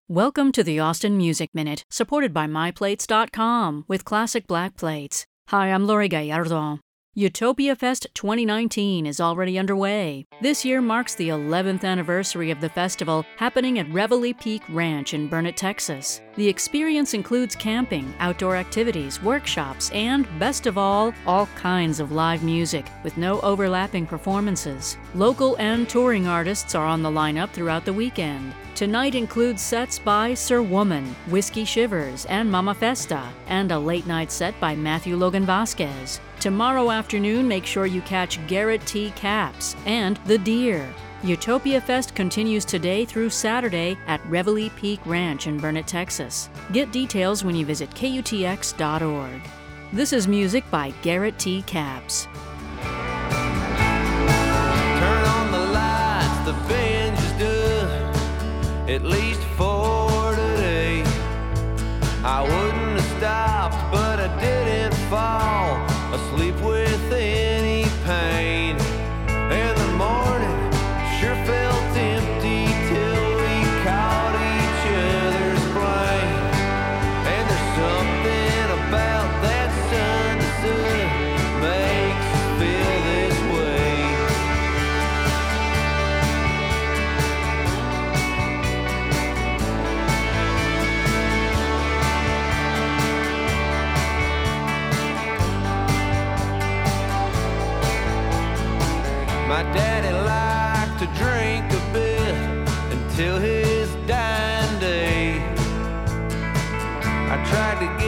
Welcome to the Austin Music Minute, supported by MyPlates.com with classic black plates. Hi, I'm Lori Gallardo. Utopia Fest 2019 is already underway. This year marks the 11th anniversary of the festival, happening at Reveille Peak Ranch in Burnet, Texas. The experience includes camping, outdoor activities, workshops, and, best of all kinds of live music, with no overlapping performances. Local and touring artists are on the lineup throughout the weekend. Tonight includes sets by Sir Woman, Whiskey Shivers, and Mama Festa, and a late-night set by Matthew Logan Vasquez. Tomorrow afternoon, make sure you catch Garrett T. Capps and The Deer. Utopia Fest continues today through Saturday at Reveille Peak Ranch in Burnet, Texas. Get details when you visit KUTX.org. This is music by Garrett T. Capps. Turn on the lights, the binge is done, at least for today. I wouldn't have stopped, but I didn't fall asleep with any pain. And the morning sure felt empty till we caught each other's blame. And there's something about that sun to sun makes us feel this way. My daddy liked to drink a bit until his dying day. I tried to